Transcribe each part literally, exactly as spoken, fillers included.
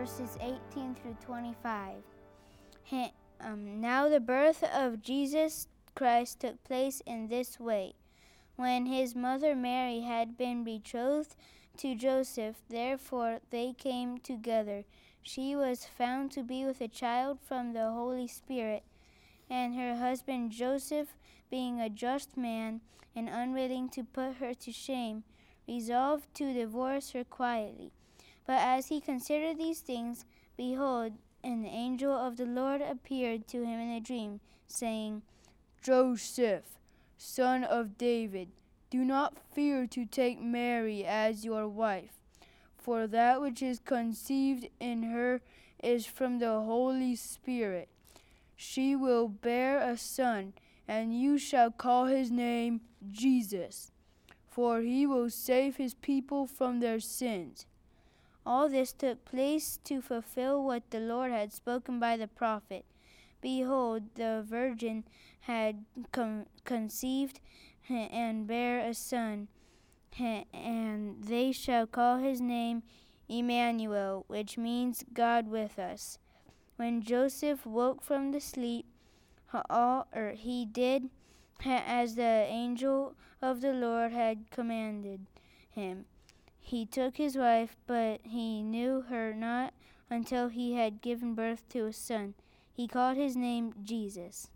verses eighteen through twenty-five. He, um, now the birth of Jesus Christ took place in this way. When his mother Mary had been betrothed to Joseph, therefore they came together. She was found to be with a child from the Holy Spirit, and her husband Joseph, being a just man and unwilling to put her to shame, resolved to divorce her quietly. But as he considered these things, behold, an angel of the Lord appeared to him in a dream, saying, Joseph, son of David, do not fear to take Mary as your wife, for that which is conceived in her is from the Holy Spirit. She will bear a son, and you shall call his name Jesus, for he will save his people from their sins. All this took place to fulfill what the Lord had spoken by the prophet. Behold, the virgin had con- conceived and bare a son, and they shall call his name Emmanuel, which means God with us. When Joseph woke from the sleep, all, or he did as the angel of the Lord had commanded him. He took his wife, but he knew her not until he had given birth to a son. He called his name Jesus.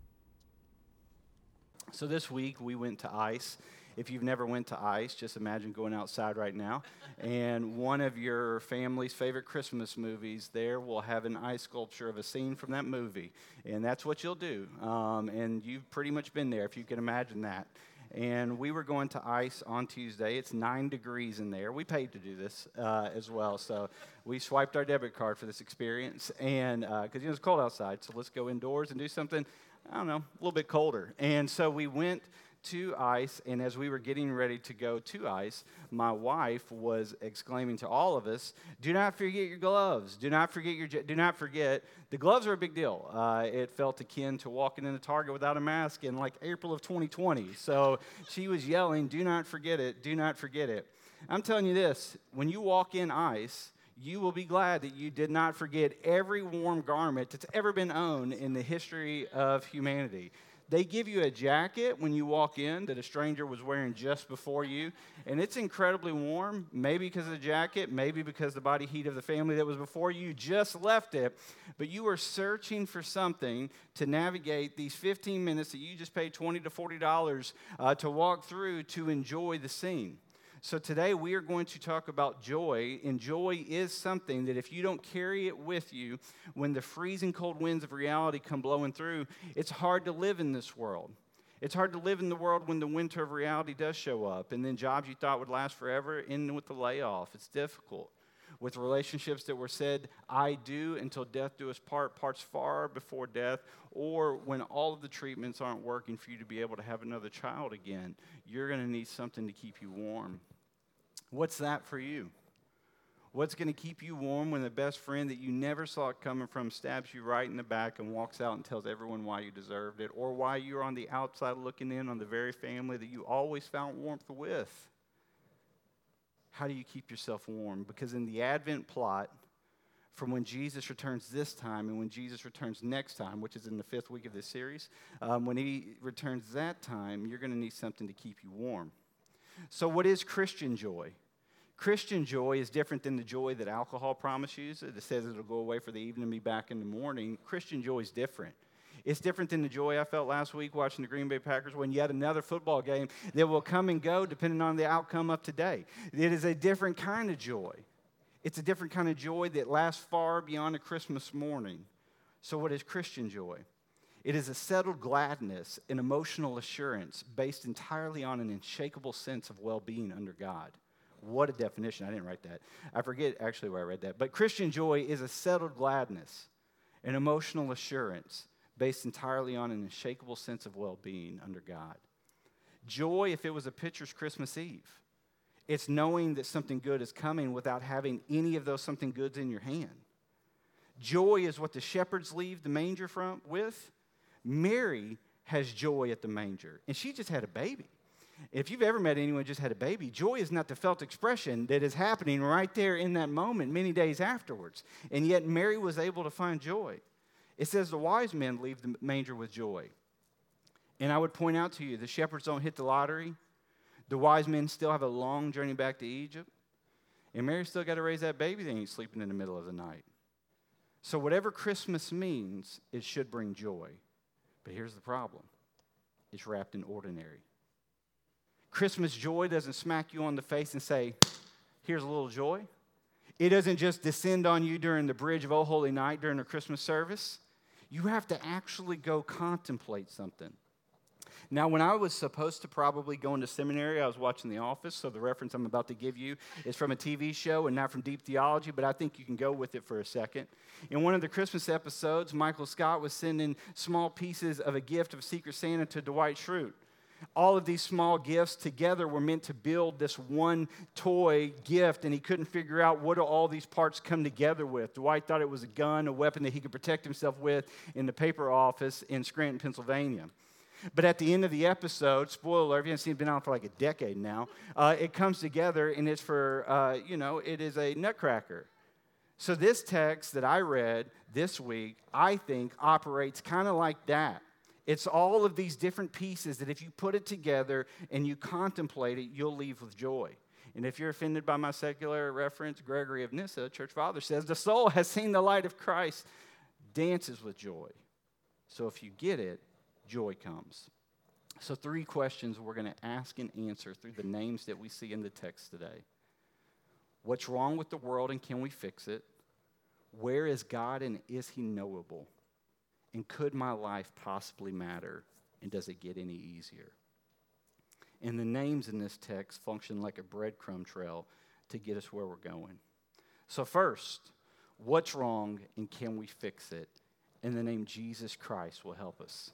So this week we went to ICE. If you've never went to ICE, just imagine going outside right now, and one of your family's favorite Christmas movies there will have an ice sculpture of a scene from that movie, and that's what you'll do. Um, and you've pretty much been there, if you can imagine that. And we were going to ICE on Tuesday. It's nine degrees in there. We paid to do this uh, as well, so we swiped our debit card for this experience, and because uh, you know, it's cold outside, so let's go indoors and do something, I don't know, a little bit colder. And so we went to ICE, and as we were getting ready to go to ICE, my wife was exclaiming to all of us, do not forget your gloves, do not forget your, do not forget, the gloves are a big deal. Uh, it felt akin to walking into Target without a mask in like April of twenty twenty, so she was yelling, do not forget it, do not forget it. I'm telling you this, when you walk in ICE, you will be glad that you did not forget every warm garment that's ever been owned in the history of humanity. They give you a jacket when you walk in that a stranger was wearing just before you, and it's incredibly warm, maybe because of the jacket, maybe because of the body heat of the family that was before you just left it, but you are searching for something to navigate these fifteen minutes that you just paid twenty to forty dollars uh, to walk through to enjoy the scene. So today we are going to talk about joy, and joy is something that if you don't carry it with you when the freezing cold winds of reality come blowing through, it's hard to live in this world. It's hard to live in the world when the winter of reality does show up, and then jobs you thought would last forever end with the layoff. It's difficult. With relationships that were said, I do until death do us part, parts far before death, or when all of the treatments aren't working for you to be able to have another child again, you're going to need something to keep you warm. What's that for you? What's going to keep you warm when the best friend that you never saw it coming from stabs you right in the back and walks out and tells everyone why you deserved it, or why you're on the outside looking in on the very family that you always found warmth with? How do you keep yourself warm? Because in the Advent plot, from when Jesus returns this time and when Jesus returns next time, which is in the fifth week of this series, um, when he returns that time, you're going to need something to keep you warm. So what is Christian joy? Christian joy is different than the joy that alcohol promises you. It says it'll go away for the evening and be back in the morning. Christian joy is different. It's different than the joy I felt last week watching the Green Bay Packers win yet another football game that will come and go depending on the outcome of today. It is a different kind of joy. It's a different kind of joy that lasts far beyond a Christmas morning. So what is Christian joy? It is a settled gladness and emotional assurance based entirely on an unshakable sense of well-being under God. What a definition. I didn't write that. I forget actually where I read that. But Christian joy is a settled gladness, an emotional assurance based entirely on an unshakable sense of well-being under God. Joy, if it was a picture, is Christmas Eve. It's knowing that something good is coming without having any of those something goods in your hand. Joy is what the shepherds leave the manger from with. Mary has joy at the manger, and she just had a baby. If you've ever met anyone who just had a baby, joy is not the felt expression that is happening right there in that moment many days afterwards. And yet Mary was able to find joy. It says the wise men leave the manger with joy. And I would point out to you, the shepherds don't hit the lottery. The wise men still have a long journey back to Egypt. And Mary still got to raise that baby that ain't sleeping in the middle of the night. So whatever Christmas means, it should bring joy. But here's the problem. It's wrapped in ordinary. Christmas joy doesn't smack you on the face and say, here's a little joy. It doesn't just descend on you during the bridge of O Holy Night during a Christmas service. You have to actually go contemplate something. Now, when I was supposed to probably go into seminary, I was watching The Office, so the reference I'm about to give you is from a T V show and not from deep theology, but I think you can go with it for a second. In one of the Christmas episodes, Michael Scott was sending small pieces of a gift of Secret Santa to Dwight Schrute. All of these small gifts together were meant to build this one toy gift, and he couldn't figure out what do all these parts come together with. Dwight thought it was a gun, a weapon that he could protect himself with in the paper office in Scranton, Pennsylvania. But at the end of the episode, spoiler alert, if you haven't seen it, been on for like a decade now, uh, it comes together, and it's for, uh, you know, it is a nutcracker. So this text that I read this week, I think, operates kind of like that. It's all of these different pieces that if you put it together and you contemplate it, you'll leave with joy. And if you're offended by my secular reference, Gregory of Nyssa, church father, says, the soul has seen the light of Christ, dances with joy. So if you get it, joy comes. So three questions we're going to ask and answer through the names that we see in the text today. What's wrong with the world and can we fix it? Where is God and is he knowable? And could my life possibly matter? And does it get any easier? And the names in this text function like a breadcrumb trail to get us where we're going. So first, what's wrong and can we fix it? And the name Jesus Christ will help us.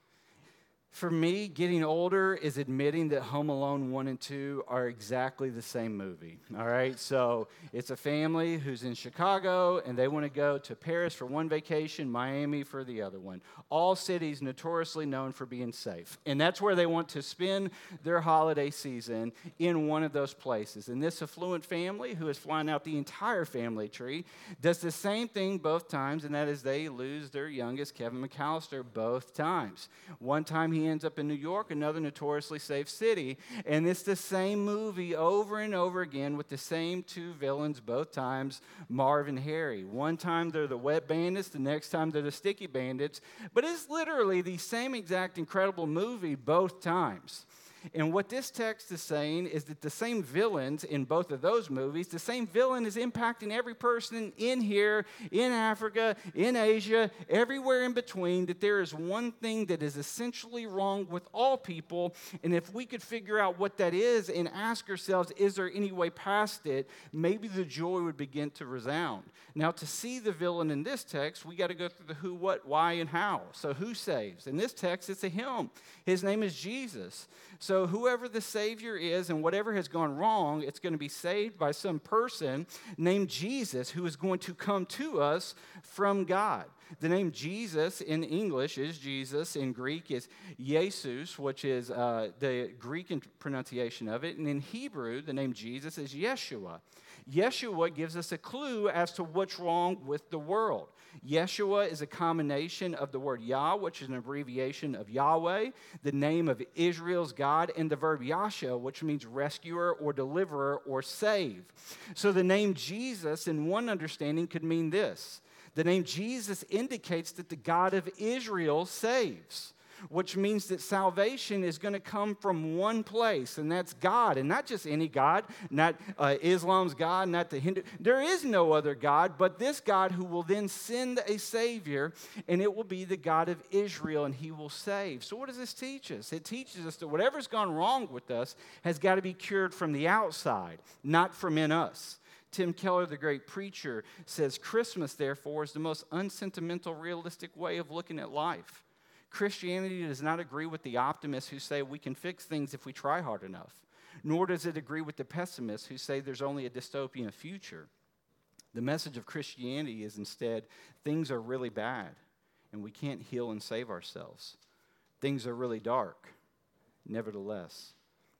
For me, getting older is admitting that Home Alone one and two are exactly the same movie, all right? So it's a family who's in Chicago, and they want to go to Paris for one vacation, Miami for the other one. All cities notoriously known for being safe. And that's where they want to spend their holiday season, in one of those places. And this affluent family, who is flying out the entire family tree, does the same thing both times, and that is they lose their youngest, Kevin McAllister, both times. One time he ends up in New York, another notoriously safe city, and it's the same movie over and over again with the same two villains both times, Marv and Harry. One time they're the wet bandits, the next time they're the sticky bandits, but it's literally the same exact incredible movie both times. And what this text is saying is that the same villains in both of those movies, the same villain is impacting every person in here, in Africa, in Asia, everywhere in between, that there is one thing that is essentially wrong with all people. And if we could figure out what that is and ask ourselves, is there any way past it, maybe the joy would begin to resound. Now, to see the villain in this text, we got to go through the who, what, why, and how. So who saves? In this text, it's a him. His name is Jesus. So whoever the Savior is and whatever has gone wrong, it's going to be saved by some person named Jesus who is going to come to us from God. The name Jesus in English is Jesus. In Greek is Jesus, which is uh, the Greek pronunciation of it. And in Hebrew, the name Jesus is Yeshua. Yeshua gives us a clue as to what's wrong with the world. Yeshua is a combination of the word Yah, which is an abbreviation of Yahweh, the name of Israel's God, and the verb Yasha, which means rescuer or deliverer or save. So the name Jesus, in one understanding, could mean this. The name Jesus indicates that the God of Israel saves, which means that salvation is going to come from one place, and that's God, and not just any God, not uh, Islam's God, not the Hindu. There is no other God but this God who will then send a Savior, and it will be the God of Israel, and he will save. So what does this teach us? It teaches us that whatever's gone wrong with us has got to be cured from the outside, not from in us. Tim Keller, the great preacher, says Christmas, therefore, is the most unsentimental, realistic way of looking at life. Christianity does not agree with the optimists who say we can fix things if we try hard enough, nor does it agree with the pessimists who say there's only a dystopian future. The message of Christianity is instead, things are really bad, and we can't heal and save ourselves. Things are really dark. Nevertheless,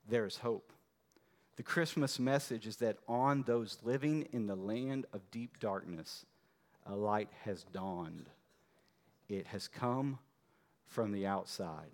there is hope. The Christmas message is that on those living in the land of deep darkness, a light has dawned. It has come from the outside.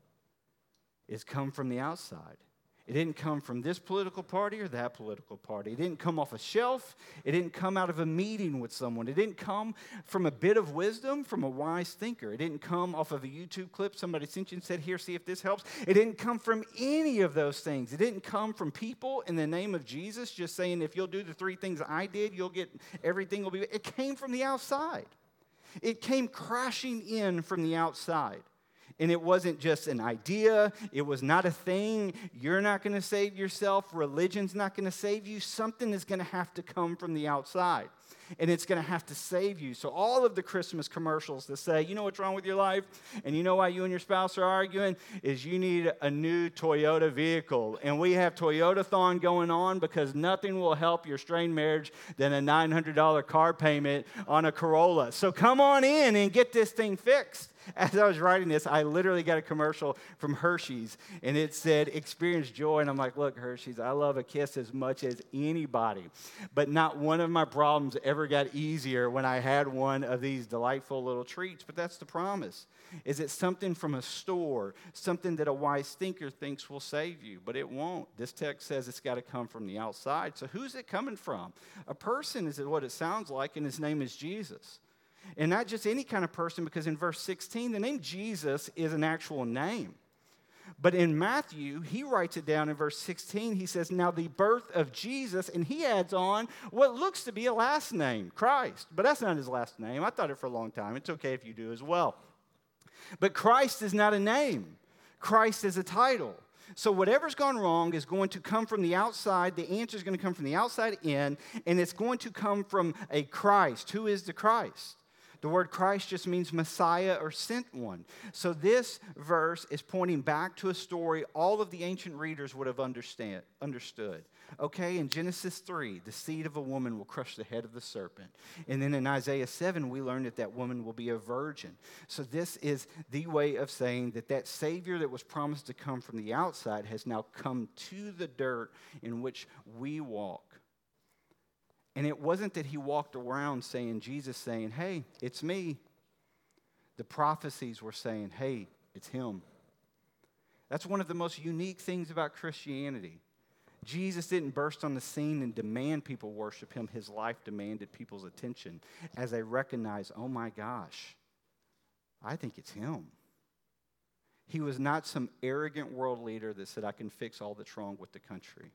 It's come from the outside. It didn't come from this political party or that political party. It didn't come off a shelf. It didn't come out of a meeting with someone. It didn't come from a bit of wisdom from a wise thinker. It didn't come off of a YouTube clip somebody sent you and said, here, see if this helps. It didn't come from any of those things. It didn't come from people in the name of Jesus just saying, if you'll do the three things I did, you'll get everything will be. It came from the outside. It came crashing in from the outside. And it wasn't just an idea. It was not a thing. You're not going to save yourself. Religion's not going to save you. Something is going to have to come from the outside. And it's going to have to save you. So all of the Christmas commercials that say, you know what's wrong with your life? And you know why you and your spouse are arguing? Is you need a new Toyota vehicle. And we have Toyota-thon going on because nothing will help your strained marriage than a nine hundred dollars car payment on a Corolla. So come on in and get this thing fixed. As I was writing this, I literally got a commercial from Hershey's, and it said, experience joy. And I'm like, look, Hershey's, I love a kiss as much as anybody. But not one of my problems ever got easier when I had one of these delightful little treats. But that's the promise. Is it something from a store, something that a wise thinker thinks will save you? But it won't. This text says it's got to come from the outside. So who's it coming from? A person is what it sounds like, and his name is Jesus. And not just any kind of person, because in verse sixteen, the name Jesus is an actual name. But in Matthew, he writes it down in verse sixteen. He says, now the birth of Jesus, and he adds on what looks to be a last name, Christ. But that's not his last name. I thought it for a long time. It's okay if you do as well. But Christ is not a name. Christ is a title. So whatever's gone wrong is going to come from the outside. The answer is going to come from the outside in, and it's going to come from a Christ. Who is the Christ? The word Christ just means Messiah or sent one. So this verse is pointing back to a story all of the ancient readers would have understand, understood. Okay, in Genesis three, the seed of a woman will crush the head of the serpent. And then in Isaiah seven, we learn that that woman will be a virgin. So this is the way of saying that that Savior that was promised to come from the outside has now come to the dirt in which we walk. And it wasn't that he walked around saying, Jesus saying, hey, it's me. The prophecies were saying, hey, it's him. That's one of the most unique things about Christianity. Jesus didn't burst on the scene and demand people worship him. His life demanded people's attention as they recognized, oh my gosh, I think it's him. He was not some arrogant world leader that said, I can fix all that's wrong with the country.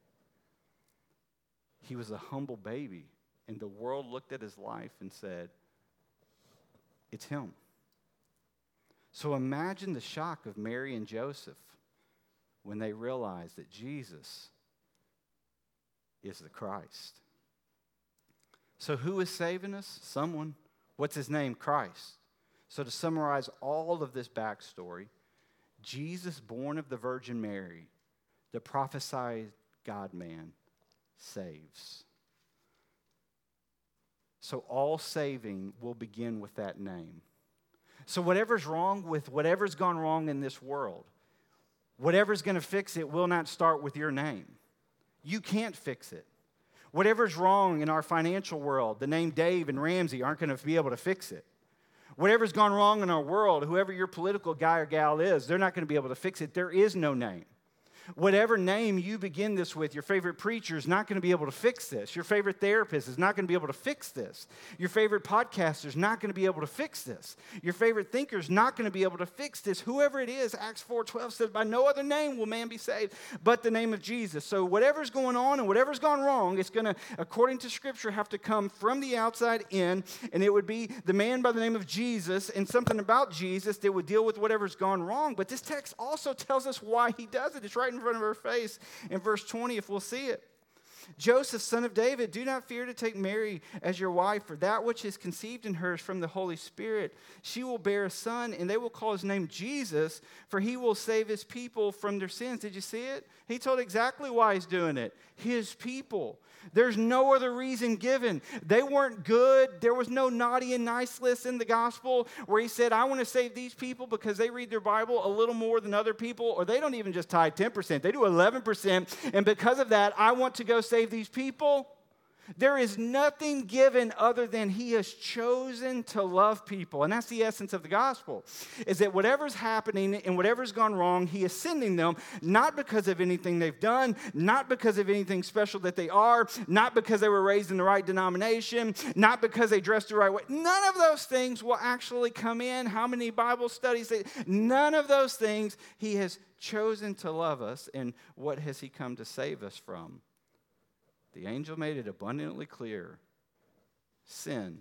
He was a humble baby, and the world looked at his life and said, it's him. So imagine the shock of Mary and Joseph when they realized that Jesus is the Christ. So who is saving us? Someone. What's his name? Christ. So to summarize all of this backstory, Jesus, born of the Virgin Mary, the prophesied God-man, saves. So all saving will begin with that name. So whatever's wrong with whatever's gone wrong in this world, whatever's going to fix it will not start with your name. You can't fix it. Whatever's wrong in our financial world, the name Dave and Ramsey aren't going to be able to fix it. Whatever's gone wrong in our world, whoever your political guy or gal is, they're not going to be able to fix it. There is no name. Whatever name you begin this with, your favorite preacher is not going to be able to fix this. Your favorite therapist is not going to be able to fix this. Your favorite podcaster is not going to be able to fix this. Your favorite thinker is not going to be able to fix this. Whoever it is, Acts four twelve says, by no other name will man be saved but the name of Jesus. So whatever's going on and whatever's gone wrong, it's going to, according to Scripture, have to come from the outside in, and it would be the man by the name of Jesus and something about Jesus that would deal with whatever's gone wrong. But this text also tells us why he does it. It's right in front of our face in verse twenty, if we'll see it. Joseph, son of David, do not fear to take Mary as your wife, for that which is conceived in her is from the Holy Spirit. She will bear a son, and they will call his name Jesus, for he will save his people from their sins. Did you see it? He told exactly why he's doing it. His people. There's no other reason given. They weren't good. There was no naughty and nice list in the gospel where he said, I want to save these people because they read their Bible a little more than other people, or they don't even just tithe ten percent. They do eleven percent, and because of that, I want to go save these people. There is nothing given other than he has chosen to love people. And that's the essence of the gospel, is that whatever's happening and whatever's gone wrong, he is sending them not because of anything they've done, not because of anything special that they are, not because they were raised in the right denomination, not because they dressed the right way. None of those things will actually come in. How many Bible studies? They, none of those things. He has chosen to love us. And what has he come to save us from? The angel made it abundantly clear. Sin.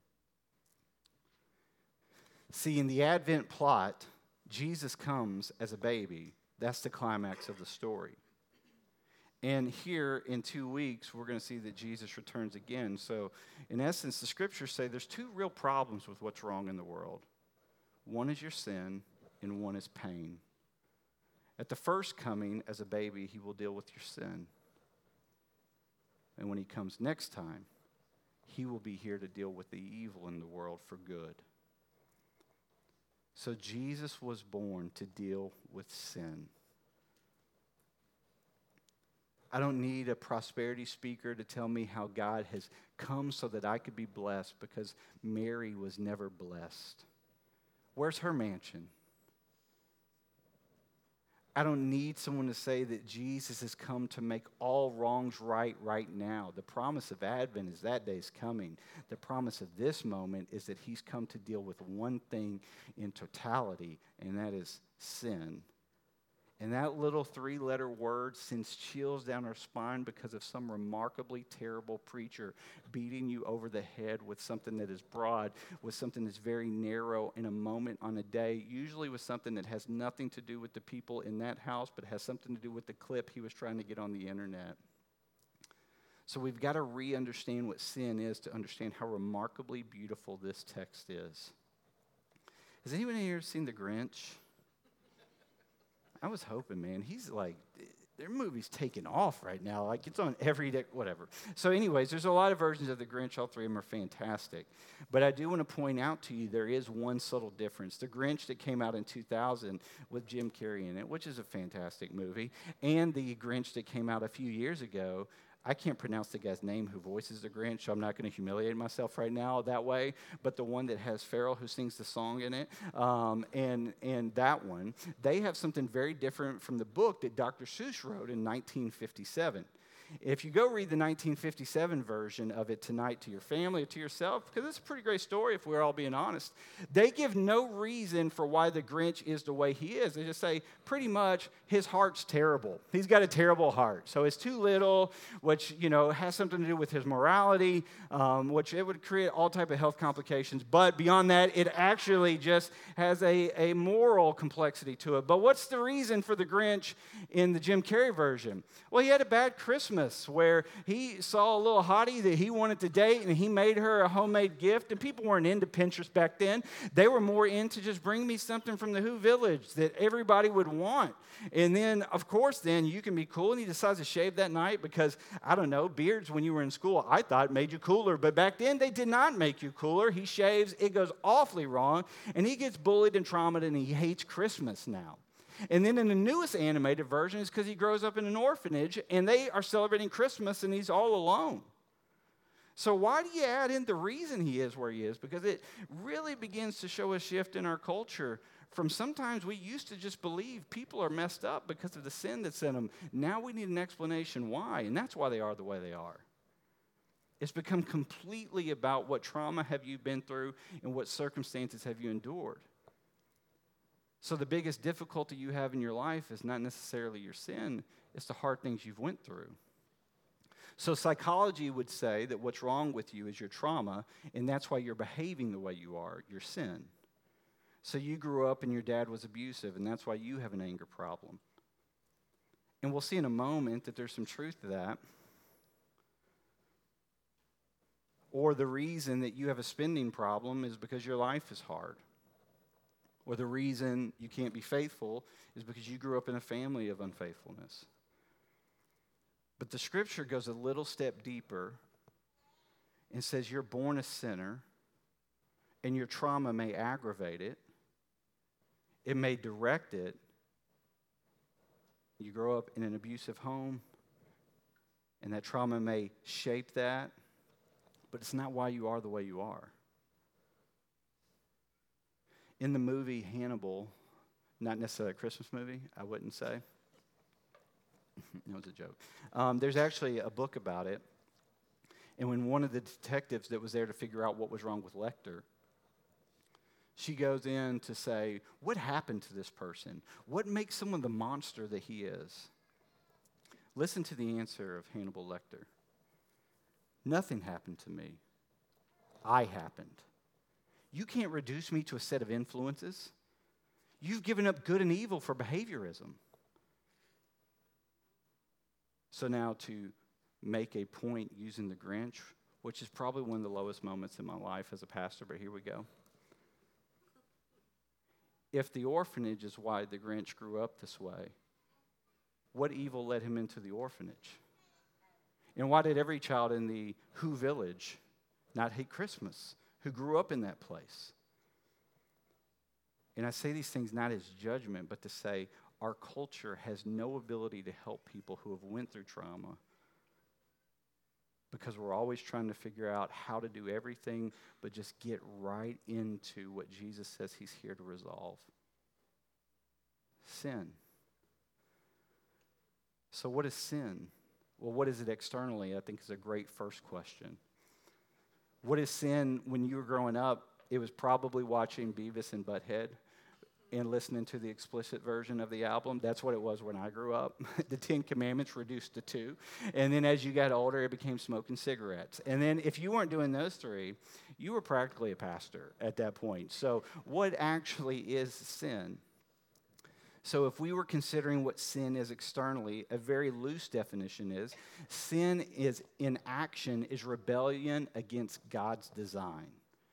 See, in the Advent plot, Jesus comes as a baby. That's the climax of the story. And here in two weeks, we're going to see that Jesus returns again. So, in essence, the scriptures say there's two real problems with what's wrong in the world. One is your sin, and one is pain. At the first coming, as a baby, he will deal with your sin. And when he comes next time, he will be here to deal with the evil in the world for good. So Jesus was born to deal with sin. I don't need a prosperity speaker to tell me how God has come so that I could be blessed, because Mary was never blessed. Where's her mansion? I don't need someone to say that Jesus has come to make all wrongs right right now. The promise of Advent is that day's coming. The promise of this moment is that he's come to deal with one thing in totality, and that is sin. And that little three-letter word sends chills down our spine because of some remarkably terrible preacher beating you over the head with something that is broad, with something that's very narrow in a moment on a day, usually with something that has nothing to do with the people in that house, but has something to do with the clip he was trying to get on the internet. So we've got to re-understand what sin is to understand how remarkably beautiful this text is. Has anyone here seen The Grinch? I was hoping, man. He's like, their movie's taking off right now. Like, it's on every day, whatever. So anyways, there's a lot of versions of The Grinch. All three of them are fantastic. But I do want to point out to you, there is one subtle difference. The Grinch that came out in two thousand with Jim Carrey in it, which is a fantastic movie, and the Grinch that came out a few years ago, I can't pronounce the guy's name who voices the Grinch, so I'm not going to humiliate myself right now that way. But the one that has Farrell who sings the song in it, um, and, and that one, they have something very different from the book that Doctor Seuss wrote in nineteen fifty-seven. If you go read the nineteen fifty-seven version of it tonight to your family or to yourself, because it's a pretty great story if we're all being honest, they give no reason for why the Grinch is the way he is. They just say, pretty much, his heart's terrible. He's got a terrible heart. So it's too little, which, you know, has something to do with his morality, um, which it would create all type of health complications. But beyond that, it actually just has a, a moral complexity to it. But what's the reason for the Grinch in the Jim Carrey version? Well, he had a bad Christmas, where he saw a little hottie that he wanted to date, and he made her a homemade gift. And people weren't into Pinterest back then. They were more into just bring me something from the Who Village that everybody would want. And then, of course, then you can be cool. And he decides to shave that night because, I don't know, beards when you were in school, I thought made you cooler. But back then, they did not make you cooler. He shaves. It goes awfully wrong. And he gets bullied and traumatized, and he hates Christmas now. And then in the newest animated version is because he grows up in an orphanage, and they are celebrating Christmas, and he's all alone. So why do you add in the reason he is where he is? Because it really begins to show a shift in our culture from sometimes we used to just believe people are messed up because of the sin that's in them. Now we need an explanation why, and that's why they are the way they are. It's become completely about what trauma have you been through and what circumstances have you endured. So the biggest difficulty you have in your life is not necessarily your sin, it's the hard things you've went through. So psychology would say that what's wrong with you is your trauma, and that's why you're behaving the way you are, your sin. So you grew up and your dad was abusive, and that's why you have an anger problem. And we'll see in a moment that there's some truth to that. Or the reason that you have a spending problem is because your life is hard. Or the reason you can't be faithful is because you grew up in a family of unfaithfulness. But the scripture goes a little step deeper and says you're born a sinner, and your trauma may aggravate it. It may direct it. You grow up in an abusive home, and that trauma may shape that, but it's not why you are the way you are. In the movie Hannibal, not necessarily a Christmas movie, I wouldn't say. It was a joke. Um, there's actually a book about it. And when one of the detectives that was there to figure out what was wrong with Lecter, she goes in to say, what happened to this person? What makes someone the monster that he is? Listen to the answer of Hannibal Lecter. Nothing happened to me. I happened. You can't reduce me to a set of influences. You've given up good and evil for behaviorism. So now to make a point using the Grinch, which is probably one of the lowest moments in my life as a pastor, but here we go. If the orphanage is why the Grinch grew up this way, what evil led him into the orphanage? And why did every child in the Who village not hate Christmas, who grew up in that place? And I say these things not as judgment, but to say our culture has no ability to help people who have went through trauma, because we're always trying to figure out how to do everything but just get right into what Jesus says he's here to resolve. Sin. So what is sin? Well, what is it externally? I think is a great first question. What is sin? When you were growing up, it was probably watching Beavis and Butthead and listening to the explicit version of the album. That's what it was when I grew up. The Ten Commandments reduced to two. And then as you got older, it became smoking cigarettes. And then if you weren't doing those three, you were practically a pastor at that point. So what actually is sin? So if we were considering what sin is externally, a very loose definition is, sin is in action is rebellion against God's design.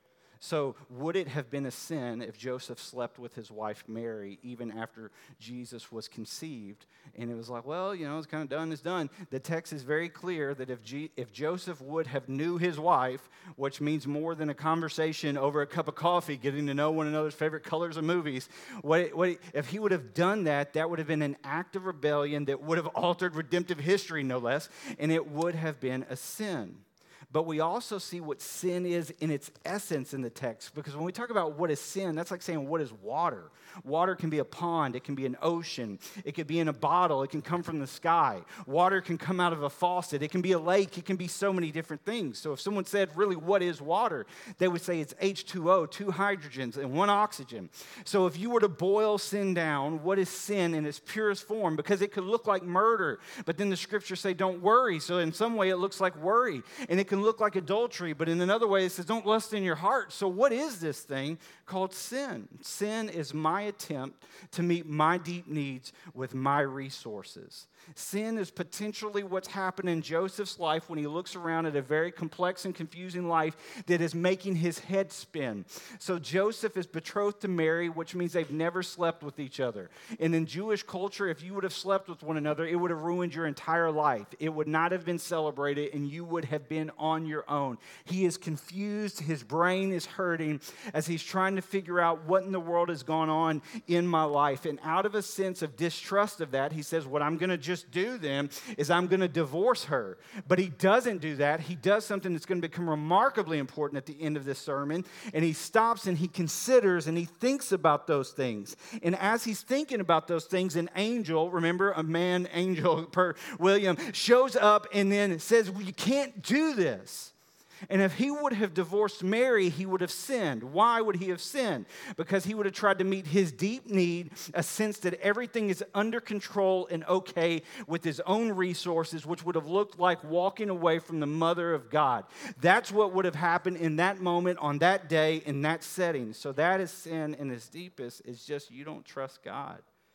So would it have been a sin if Joseph slept with his wife Mary even after Jesus was conceived? And it was like, well, you know, it's kind of done, it's done. The text is very clear that if G- if Joseph would have knew his wife, which means more than a conversation over a cup of coffee, getting to know one another's favorite colors of movies, what, what if he would have done that, that would have been an act of rebellion that would have altered redemptive history, no less, and it would have been a sin. But we also see what sin is in its essence in the text. Because when we talk about what is sin, that's like saying what is water. Water can be a pond. It can be an ocean. It could be in a bottle. It can come from the sky. Water can come out of a faucet. It can be a lake. It can be so many different things. So if someone said, really, what is water? They would say it's H two O, two hydrogens, and one oxygen. So if you were to boil sin down, what is sin in its purest form? Because it could look like murder. But then the scriptures say, don't worry. So in some way, it looks like worry. And it can look like adultery, but in another way it says don't lust in your heart. So what is this thing called sin? Sin is my attempt to meet my deep needs with my resources. Sin is potentially what's happened in Joseph's life when he looks around at a very complex and confusing life that is making his head spin. So Joseph is betrothed to Mary, which means they've never slept with each other. And in Jewish culture, if you would have slept with one another, it would have ruined your entire life. It would not have been celebrated, and you would have been on your own. He is confused. His brain is hurting as he's trying to figure out what in the world has gone on in my life. And out of a sense of distrust of that, he says, what I'm going to just do then is I'm going to divorce her. But he doesn't do that. He does something that's going to become remarkably important at the end of this sermon. And he stops and he considers and he thinks about those things. And as he's thinking about those things, an angel, remember a man angel per William, shows up and then says, well, you can't do this. And if he would have divorced Mary, he would have sinned. Why would he have sinned? Because he would have tried to meet his deep need, a sense that everything is under control and okay with his own resources, which would have looked like walking away from the mother of God. That's what would have happened in that moment, on that day, in that setting. So that is sin in its deepest. It's just you don't trust God.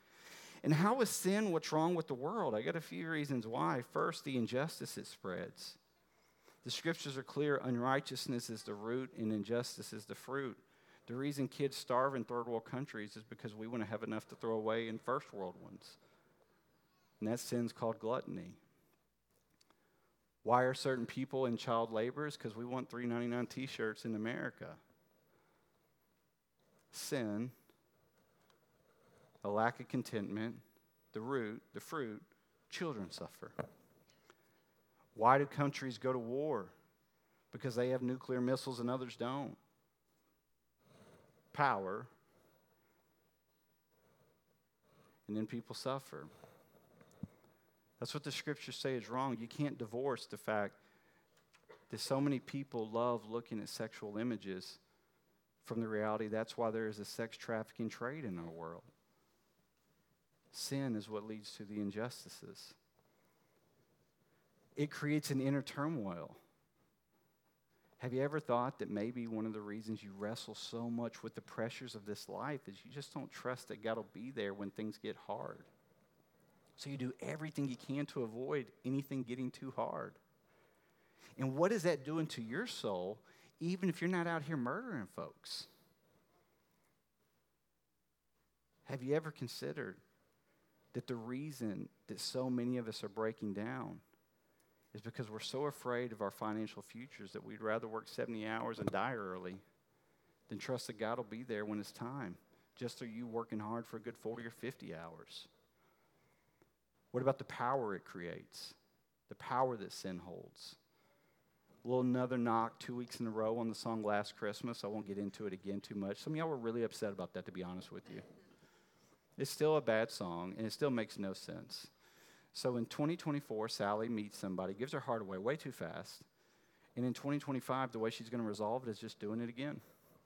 And how is sin what's wrong with the world? I got a few reasons why. First, the injustice it spreads. The scriptures are clear. Unrighteousness is the root and injustice is the fruit. The reason kids starve in third world countries is because we want to have enough to throw away in first world ones. And that sin's called gluttony. Why are certain people in child labor? It's because we want three ninety-nine t-shirts in America. Sin, a lack of contentment, the root, the fruit, children suffer. Why do countries go to war? Because they have nuclear missiles and others don't. Power. And then people suffer. That's what the scriptures say is wrong. You can't divorce the fact that so many people love looking at sexual images from the reality that's why there is a sex trafficking trade in our world. Sin is what leads to the injustices. It creates an inner turmoil. Have you ever thought that maybe one of the reasons you wrestle so much with the pressures of this life is you just don't trust that God will be there when things get hard? So you do everything you can to avoid anything getting too hard. And what is that doing to your soul, even if you're not out here murdering folks? Have you ever considered that the reason that so many of us are breaking down is because we're so afraid of our financial futures that we'd rather work seventy hours and die early than trust that God will be there when it's time, just through you working hard for a good forty or fifty hours? What about the power it creates? The power that sin holds? A little another knock two weeks in a row on the song Last Christmas. I won't get into it again too much. Some of y'all were really upset about that, to be honest with you. It's still a bad song, and it still makes no sense. So in twenty twenty-four, Sally meets somebody, gives her heart away way too fast. And in twenty twenty-five, the way she's going to resolve it is just doing it again.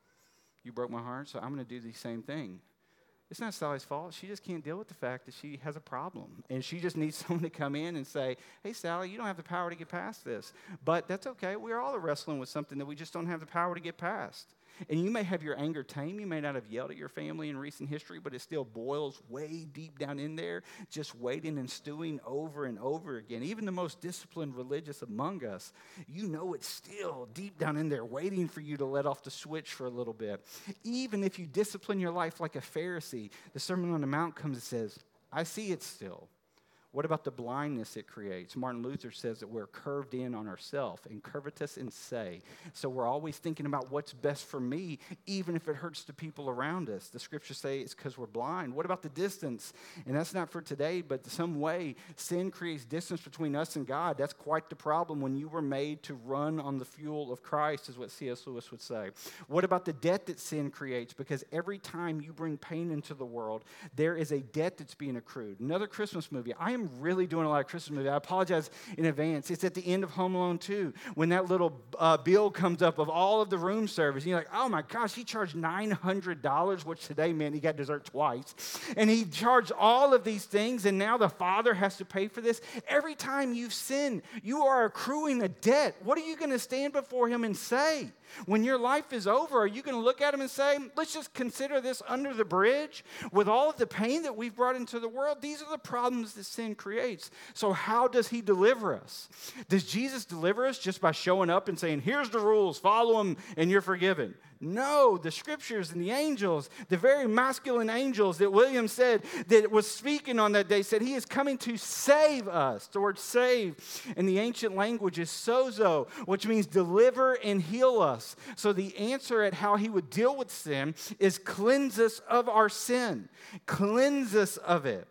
You broke my heart, so I'm going to do the same thing. It's not Sally's fault. She just can't deal with the fact that she has a problem. And she just needs someone to come in and say, hey, Sally, you don't have the power to get past this. But that's okay. We're all wrestling with something that we just don't have the power to get past. And you may have your anger tame. You may not have yelled at your family in recent history, but it still boils way deep down in there, just waiting and stewing over and over again. Even the most disciplined religious among us, you know it's still deep down in there waiting for you to let off the switch for a little bit. Even if you discipline your life like a Pharisee, the Sermon on the Mount comes and says, I see it still. What about the blindness it creates? Martin Luther says that we're curved in on ourselves, incurvatus in se. So we're always thinking about what's best for me, even if it hurts the people around us. The scriptures say it's because we're blind. What about the distance? And that's not for today, but some way sin creates distance between us and God. That's quite the problem when you were made to run on the fuel of Christ, is what C S Lewis would say. What about the debt that sin creates? Because every time you bring pain into the world, there is a debt that's being accrued. Another Christmas movie. I am I'm really doing a lot of Christmas movies. I apologize in advance. It's at the end of Home Alone two when that little uh, bill comes up of all of the room service. And you're like, oh my gosh, he charged nine hundred dollars, which today meant he got dessert twice. And he charged all of these things, and now the father has to pay for this. Every time you've sinned, you are accruing a debt. What are you going to stand before him and say? When your life is over, are you going to look at him and say, let's just consider this under the bridge? With all of the pain that we've brought into the world, these are the problems that sin creates. So how does he deliver us? Does Jesus deliver us just by showing up and saying, here's the rules, follow them, and you're forgiven? No, the scriptures and the angels, the very masculine angels that William said that was speaking on that day, said he is coming to save us. The word save in the ancient language is sozo, which means deliver and heal us. So the answer at how he would deal with sin is cleanse us of our sin. Cleanse us of it.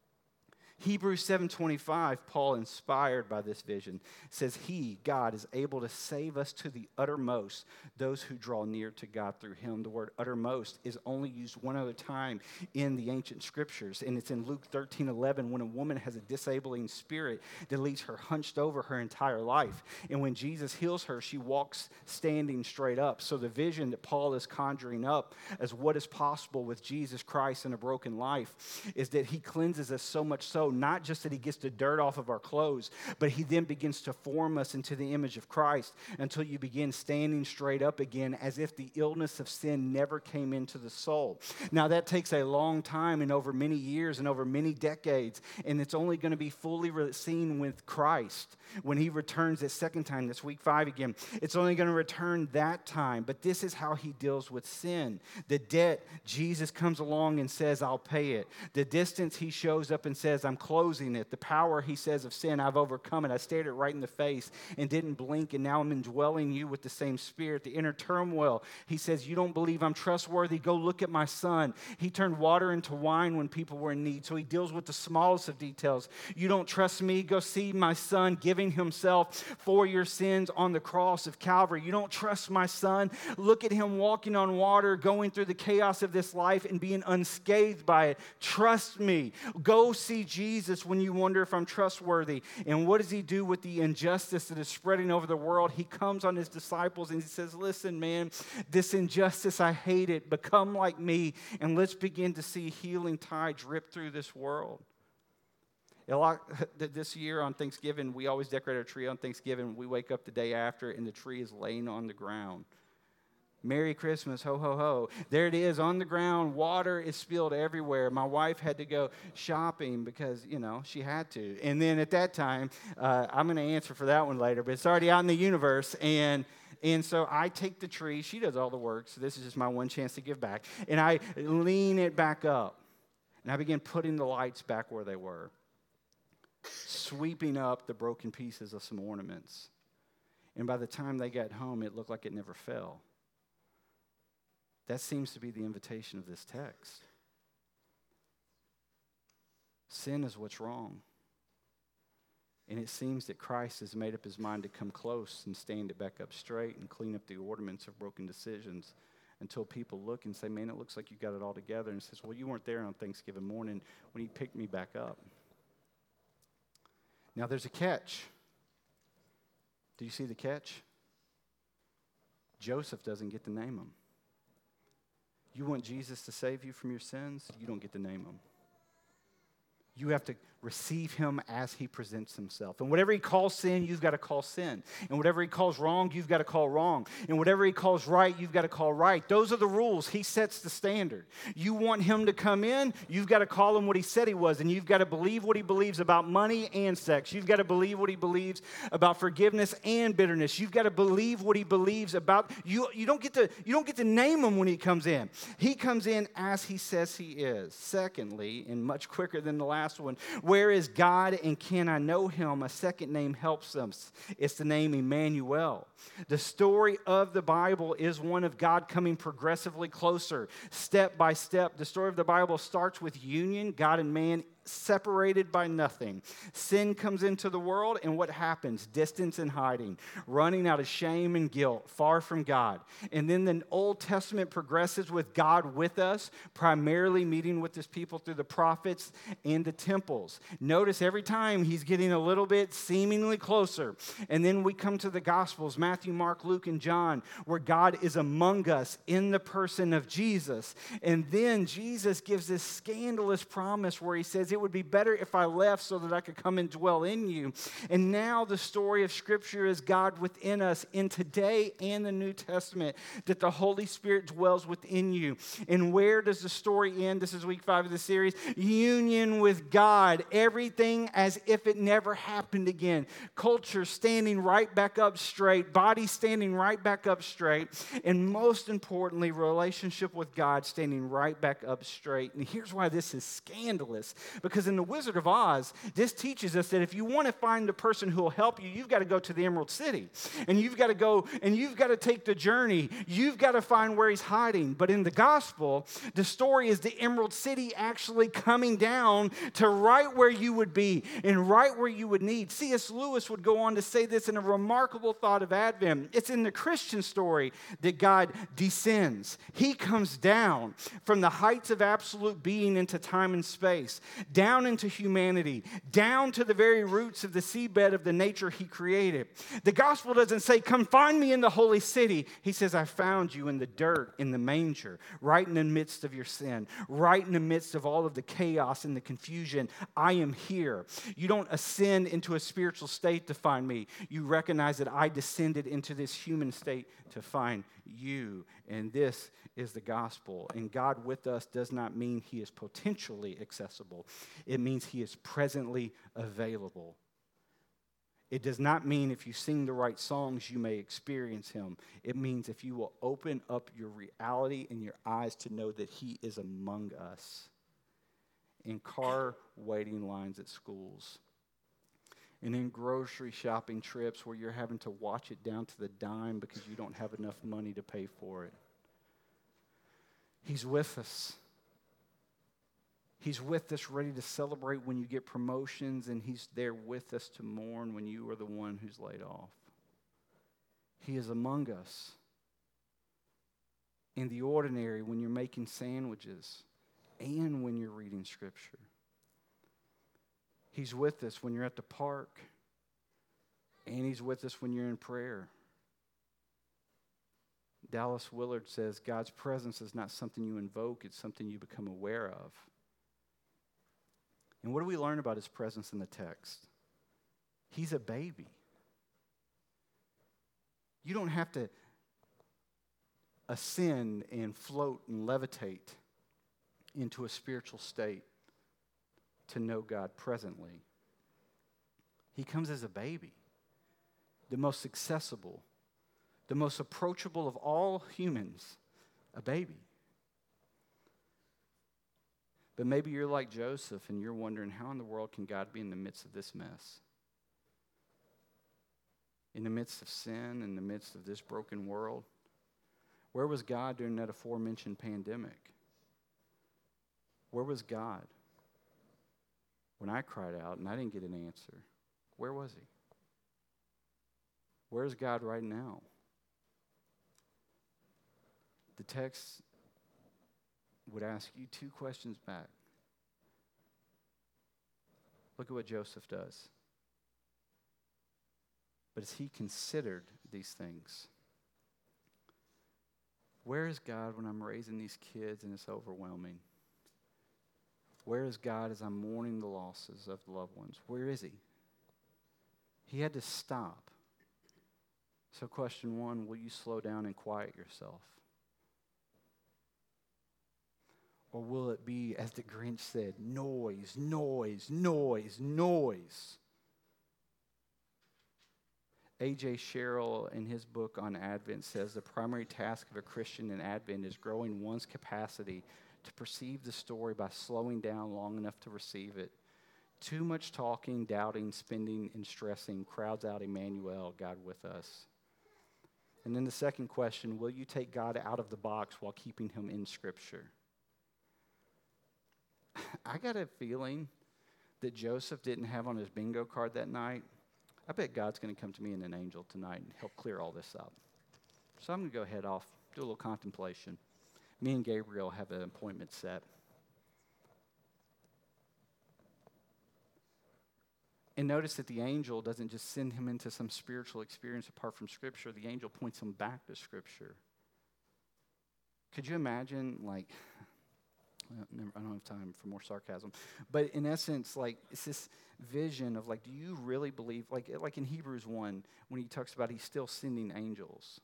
Hebrews seven twenty-five, Paul, inspired by this vision, says he, God, is able to save us to the uttermost, those who draw near to God through him. The word uttermost is only used one other time in the ancient scriptures, and it's in Luke thirteen eleven when a woman has a disabling spirit that leaves her hunched over her entire life. And when Jesus heals her, she walks standing straight up. So the vision that Paul is conjuring up as what is possible with Jesus Christ in a broken life is that he cleanses us so much so, not just that he gets the dirt off of our clothes, but he then begins to form us into the image of Christ until you begin standing straight up again as if the illness of sin never came into the soul. Now that takes a long time and over many years and over many decades, and it's only going to be fully seen with Christ when he returns that second time, this week five again. It's only going to return that time, but this is how he deals with sin. The debt, Jesus comes along and says, I'll pay it. The distance, he shows up and says, I'm closing it. The power, he says, of sin, I've overcome it. I stared it right in the face and didn't blink, and now I'm indwelling you with the same spirit. The inner turmoil, he says, you don't believe I'm trustworthy? Go look at my son. He turned water into wine when people were in need, so he deals with the smallest of details. You don't trust me? Go see my son giving himself for your sins on the cross of Calvary. You don't trust my son? Look at him walking on water, going through the chaos of this life and being unscathed by it. Trust me. Go see Jesus when you wonder if I'm trustworthy. And what does he do with the injustice that is spreading over the world? He comes on his disciples and he says, listen, man, this injustice, I hate it. Become like me, and let's begin to see healing tides rip through this world. A lot, this year on Thanksgiving, we always decorate our tree on Thanksgiving. We wake up the day after, and the tree is laying on the ground. Merry Christmas, ho, ho, ho. There it is on the ground. Water is spilled everywhere. My wife had to go shopping because, you know, she had to. And then at that time, uh, I'm going to answer for that one later, but it's already out in the universe. And and so I take the tree. She does all the work, so this is just my one chance to give back. And I lean it back up. And I begin putting the lights back where they were, sweeping up the broken pieces of some ornaments. And by the time they got home, it looked like it never fell. That seems to be the invitation of this text. Sin is what's wrong. And it seems that Christ has made up his mind to come close and stand it back up straight and clean up the ornaments of broken decisions until people look and say, man, it looks like you got it all together. And says, well, you weren't there on Thanksgiving morning when he picked me back up. Now, there's a catch. Do you see the catch? Joseph doesn't get to name him. You want Jesus to save you from your sins? You don't get to name him. You have to receive him as he presents himself. And whatever he calls sin, you've got to call sin. And whatever he calls wrong, you've got to call wrong. And whatever he calls right, you've got to call right. Those are the rules. He sets the standard. You want him to come in, you've got to call him what he said he was. And you've got to believe what he believes about money and sex. You've got to believe what he believes about forgiveness and bitterness. You've got to believe what he believes about you. You don't get to, you don't get to name him when he comes in. He comes in as he says he is. Secondly, and much quicker than the last one, where is God and can I know him? A second name helps them. It's the name Emmanuel. The story of the Bible is one of God coming progressively closer, step by step. The story of the Bible starts with union, God and man separated by nothing. Sin comes into the world, and what happens? Distance and hiding, running out of shame and guilt, far from God. And then the Old Testament progresses with God with us, primarily meeting with his people through the prophets and the temples. Notice every time he's getting a little bit seemingly closer. And then we come to the Gospels, Matthew, Mark, Luke, and John, where God is among us in the person of Jesus. And then Jesus gives this scandalous promise where he says, it would be better if I left so that I could come and dwell in you. And now the story of Scripture is God within us in today and the New Testament, that the Holy Spirit dwells within you. And where does the story end? This is week five of the series. Union with God. Everything as if it never happened again. Culture standing right back up straight. Body standing right back up straight. And most importantly, relationship with God standing right back up straight. And here's why this is scandalous. Because in The Wizard of Oz, this teaches us that if you want to find the person who will help you, you've got to go to the Emerald City. And you've got to go and you've got to take the journey. You've got to find where he's hiding. But in the gospel, the story is the Emerald City actually coming down to right where you would be and right where you would need. C S Lewis would go on to say this in a remarkable thought of Advent. It's in the Christian story that God descends. He comes down from the heights of absolute being into time and space, down into humanity, down to the very roots of the seabed of the nature he created. The gospel doesn't say, come find me in the holy city. He says, I found you in the dirt, in the manger, right in the midst of your sin, right in the midst of all of the chaos and the confusion. I am here. You don't ascend into a spiritual state to find me. You recognize that I descended into this human state to find you. And this is the gospel. And God with us does not mean he is potentially accessible. It means he is presently available. It does not mean if you sing the right songs, you may experience him. It means if you will open up your reality and your eyes to know that he is among us. in car waiting lines at schools, and in grocery shopping trips where you're having to watch it down to the dime because you don't have enough money to pay for it. He's with us. He's with us, ready to celebrate when you get promotions, and he's there with us to mourn when you are the one who's laid off. He is among us in the ordinary when you're making sandwiches and when you're reading Scripture. He's with us when you're at the park, and he's with us when you're in prayer. Dallas Willard says, God's presence is not something you invoke, it's something you become aware of. And what do we learn about his presence in the text? He's a baby. You don't have to ascend and float and levitate into a spiritual state to know God presently. He comes as a baby, the most accessible, the most approachable of all humans, a baby. But maybe you're like Joseph and you're wondering, how in the world can God be in the midst of this mess? In the midst of sin, in the midst of this broken world? Where was God during that aforementioned pandemic? Where was God when I cried out and I didn't get an answer? Where was he? Where's God right now? The text would ask you two questions back. Look at what Joseph does. But as he considered these things, where is God when I'm raising these kids and it's overwhelming? Where is God as I'm mourning the losses of the loved ones? Where is he? He had to stop. So question one, will you slow down and quiet yourself? Or will it be, as the Grinch said, noise, noise, noise, noise? A J Sherrill, in his book on Advent, says the primary task of a Christian in Advent is growing one's capacity to perceive the story by slowing down long enough to receive it. Too much talking, doubting, spending, and stressing crowds out Emmanuel, God with us. And then the second question, will you take God out of the box while keeping him in Scripture? I got a feeling that Joseph didn't have on his bingo card that night. I bet God's going to come to me in an angel tonight and help clear all this up. So I'm going to go head off, do a little contemplation. Me and Gabriel have an appointment set. And notice that the angel doesn't just send him into some spiritual experience apart from Scripture. The angel points him back to Scripture. Could you imagine, like, well, never, I don't have time for more sarcasm. But in essence, like, it's this vision of, like, do you really believe, like, like in Hebrews one, when he talks about he's still sending angels.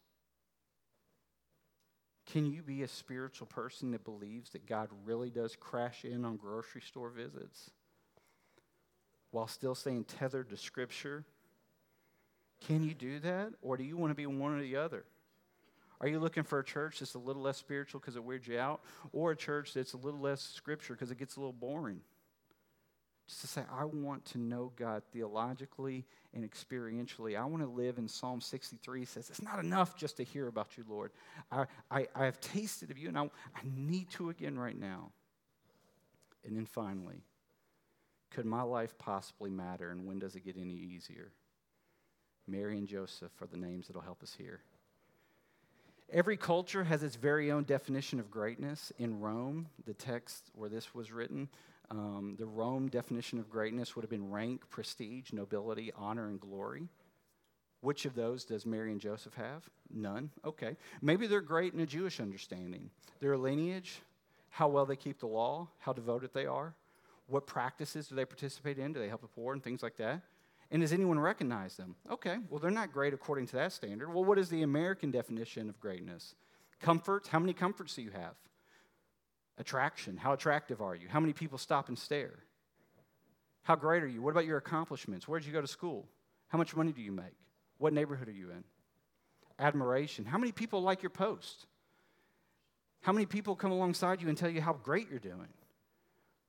Can you be a spiritual person that believes that God really does crash in on grocery store visits while still staying tethered to Scripture? Can you do that? Or do you want to be one or the other? Are you looking for a church that's a little less spiritual because it weirds you out, or a church that's a little less Scripture because it gets a little boring? Just to say, I want to know God theologically and experientially. I want to live in Psalm sixty-three. It says, it's not enough just to hear about you, Lord. I, I, I have tasted of you, and I, I need to again right now. And then finally, could my life possibly matter, and when does it get any easier? Mary and Joseph are the names that will help us here. Every culture has its very own definition of greatness. In Rome, the text where this was written, um, the Rome definition of greatness would have been rank, prestige, nobility, honor, and glory. Which of those does Mary and Joseph have? None. Okay. Maybe they're great in a Jewish understanding. Their lineage, how well they keep the law, how devoted they are, what practices do they participate in? Do they help the poor and things like that? And does anyone recognize them? Okay, well, they're not great according to that standard. Well, what is the American definition of greatness? Comfort, how many comforts do you have? Attraction, how attractive are you? How many people stop and stare? How great are you? What about your accomplishments? Where did you go to school? How much money do you make? What neighborhood are you in? Admiration, how many people like your post? How many people come alongside you and tell you how great you're doing?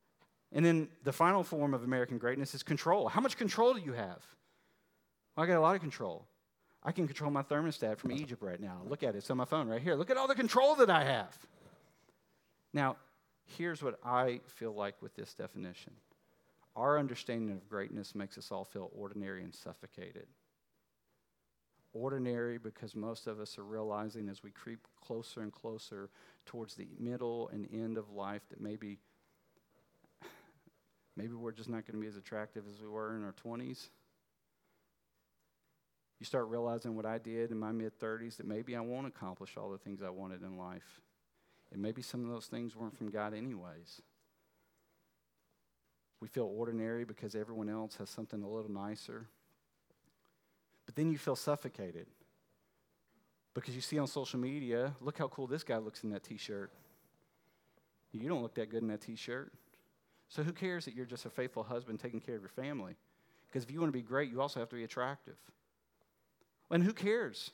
And then the final form of American greatness is control. How much control do you have? Well, I got a lot of control. I can control my thermostat from Egypt right now. Look at it. It's on my phone right here. Look at all the control that I have. Now, here's what I feel like with this definition. Our understanding of greatness makes us all feel ordinary and suffocated. Ordinary because most of us are realizing as we creep closer and closer towards the middle and end of life that maybe, maybe we're just not going to be as attractive as we were in our twenties. You start realizing what I did in my mid-thirties, that maybe I won't accomplish all the things I wanted in life. And maybe some of those things weren't from God anyways. We feel ordinary because everyone else has something a little nicer. But then you feel suffocated because you see on social media, look how cool this guy looks in that t-shirt. You don't look that good in that t-shirt. So who cares that you're just a faithful husband taking care of your family? Because if you want to be great, you also have to be attractive. And who cares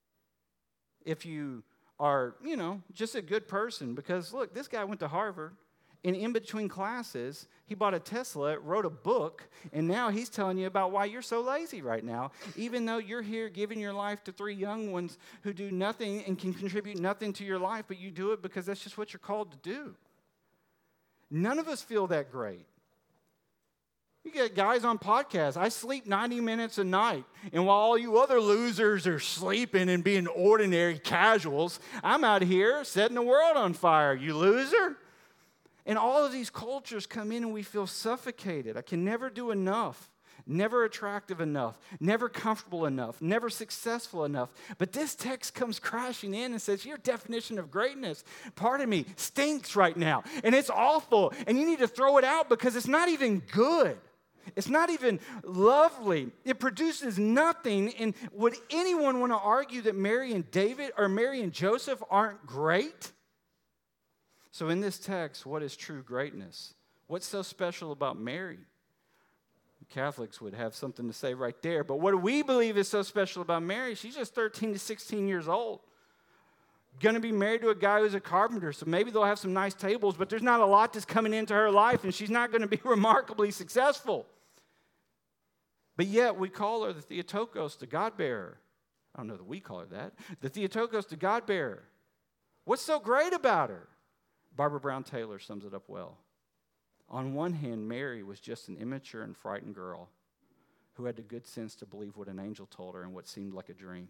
if you are, you know, just a good person? Because, look, this guy went to Harvard, and in between classes, he bought a Tesla, wrote a book, and now he's telling you about why you're so lazy right now, even though you're here giving your life to three young ones who do nothing and can contribute nothing to your life, but you do it because that's just what you're called to do. None of us feel that great. You get guys on podcasts. I sleep ninety minutes a night. And while all you other losers are sleeping and being ordinary casuals, I'm out here setting the world on fire, you loser. And all of these cultures come in and we feel suffocated. I can never do enough. Never attractive enough. Never comfortable enough. Never successful enough. But this text comes crashing in and says, your definition of greatness, pardon me, stinks right now. And it's awful. And you need to throw it out because it's not even good. It's not even lovely. It produces nothing. And would anyone want to argue that Mary and David or Mary and Joseph aren't great? So in this text, what is true greatness? What's so special about Mary? Catholics would have something to say right there. But what do we believe is so special about Mary? She's just thirteen to sixteen years old. Going to be married to a guy who's a carpenter, so maybe they'll have some nice tables, but there's not a lot that's coming into her life, and she's not going to be remarkably successful. But yet we call her the Theotokos, the God-bearer. I don't know that we call her that. The Theotokos, the God-bearer. What's so great about her? Barbara Brown Taylor sums it up well. On one hand, Mary was just an immature and frightened girl who had the good sense to believe what an angel told her and what seemed like a dream.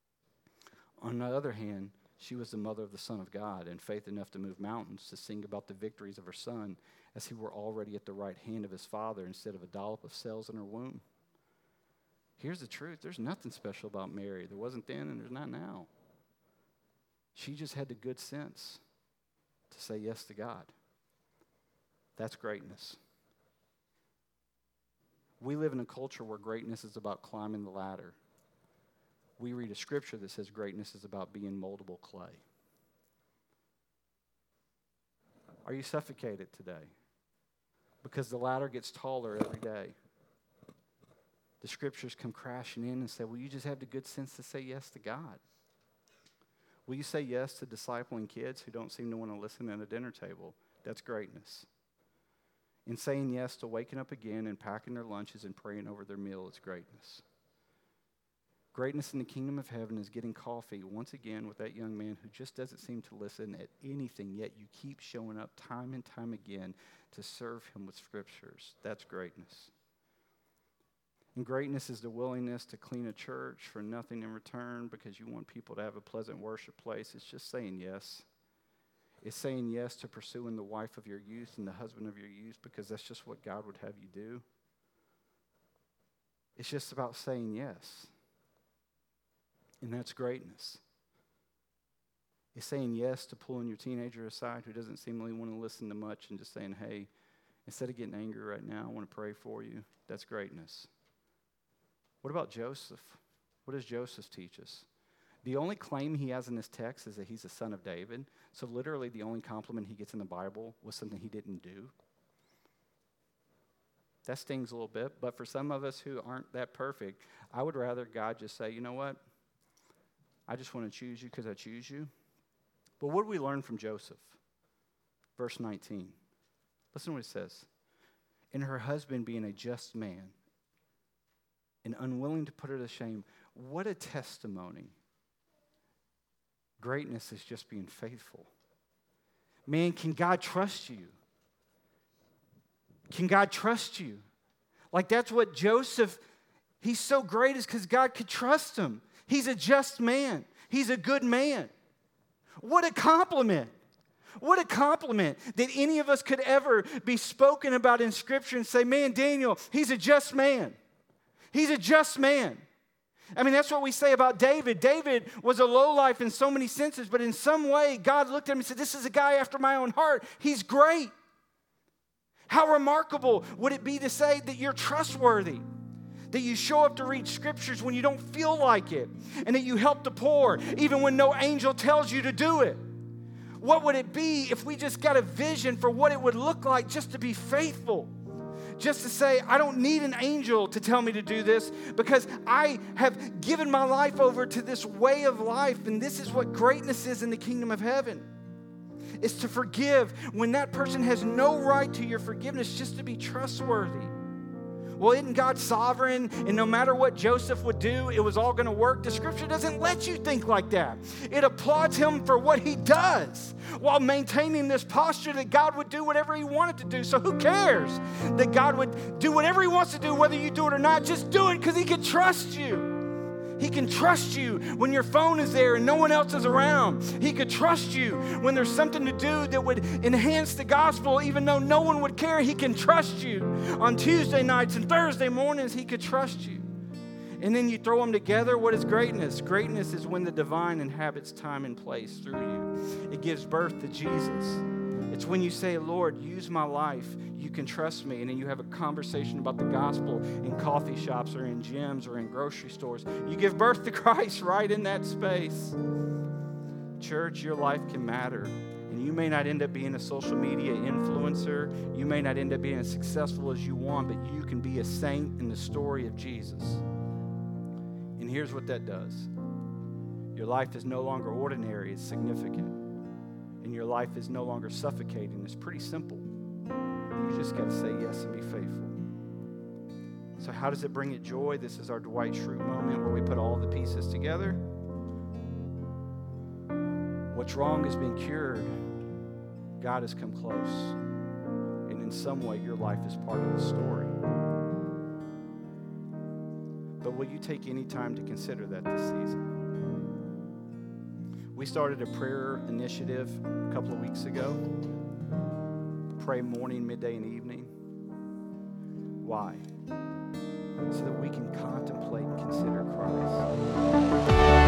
On the other hand, she was the mother of the Son of God and faith enough to move mountains to sing about the victories of her son as he were already at the right hand of his Father instead of a dollop of cells in her womb. Here's the truth. There's nothing special about Mary. There wasn't then and there's not now. She just had the good sense to say yes to God. That's greatness. We live in a culture where greatness is about climbing the ladder. We read a scripture that says greatness is about being moldable clay. Are you suffocated today? Because the ladder gets taller every day. The scriptures come crashing in and say, will you just have the good sense to say yes to God? Will you say yes to discipling kids who don't seem to want to listen at a dinner table? That's greatness. In saying yes to waking up again and packing their lunches and praying over their meal is greatness. Greatness in the kingdom of heaven is getting coffee once again with that young man who just doesn't seem to listen at anything, yet you keep showing up time and time again to serve him with scriptures. That's greatness. And greatness is the willingness to clean a church for nothing in return because you want people to have a pleasant worship place. It's just saying yes. It's saying yes to pursuing the wife of your youth and the husband of your youth because that's just what God would have you do. It's just about saying yes. And that's greatness. It's saying yes to pulling your teenager aside who doesn't seemingly want to listen to much and just saying, hey, instead of getting angry right now, I want to pray for you. That's greatness. What about Joseph? What does Joseph teach us? The only claim he has in this text is that he's the son of David. So literally the only compliment he gets in the Bible was something he didn't do. That stings a little bit, but for some of us who aren't that perfect, I would rather God just say, you know what? I just want to choose you because I choose you. But what do we learn from Joseph? Verse nineteen. Listen to what it says. and her husband being a just man and unwilling to put her to shame. What a testimony. Greatness is just being faithful. Man, can God trust you? Can God trust you? Like that's what Joseph, he's so great is because God could trust him. He's a just man. He's a good man. What a compliment. What a compliment that any of us could ever be spoken about in Scripture and say, man, Daniel, he's a just man. He's a just man. I mean, that's what we say about David. David was a lowlife in so many senses, but in some way, God looked at him and said, this is a guy after my own heart. He's great. How remarkable would it be to say that you're trustworthy, that you show up to read Scriptures when you don't feel like it, and that you help the poor even when no angel tells you to do it? What would it be if we just got a vision for what it would look like just to be faithful? Just to say, I don't need an angel to tell me to do this because I have given my life over to this way of life, and this is what greatness is in the kingdom of heaven. Is to forgive when that person has no right to your forgiveness, just to be trustworthy. Well, isn't God sovereign? And no matter what Joseph would do, it was all going to work. The Scripture doesn't let you think like that. It applauds him for what he does while maintaining this posture that God would do whatever he wanted to do. So who cares that God would do whatever he wants to do, whether you do it or not? Just do it because he can trust you. He can trust you when your phone is there and no one else is around. He could trust you when there's something to do that would enhance the gospel even though no one would care. He can trust you on Tuesday nights and Thursday mornings. He could trust you. And then you throw them together. What is greatness? Greatness is when the divine inhabits time and place through you. It gives birth to Jesus. It's when you say, Lord, use my life. You can trust me. And then you have a conversation about the gospel in coffee shops or in gyms or in grocery stores. You give birth to Christ right in that space. Church, your life can matter. And you may not end up being a social media influencer. You may not end up being as successful as you want, but you can be a saint in the story of Jesus. And here's what that does. Your life is no longer ordinary, it's significant. And your life is no longer suffocating. It's pretty simple. You just got to say yes and be faithful. So how does it bring it joy? This is our Dwight Schrute moment where we put all the pieces together. What's wrong has been cured. God has come close. And in some way, your life is part of the story. But will you take any time to consider that this season? We started a prayer initiative a couple of weeks ago. Pray morning, midday, and evening. Why? So that we can contemplate and consider Christ.